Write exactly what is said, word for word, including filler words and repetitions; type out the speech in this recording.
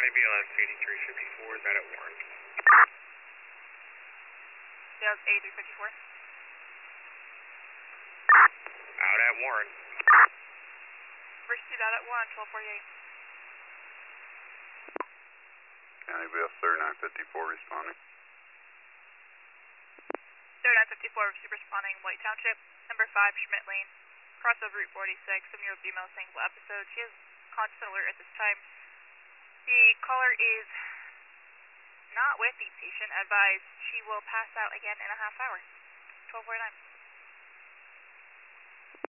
B L S eighty-three fifty-four, is that at Warren? That was eighty-three fifty-four. Out at Warren. First two out at one, twelve forty-eight. County B L thirty-nine fifty-four responding. thirty-nine fifty-four, super responding, White Township, number five, Schmidt Lane, crossover Route forty-six, seven-year-old female single episode. She is constant alert at this time. The caller is not with the patient. Advised she will pass out again in a half hour. twelve forty-nine.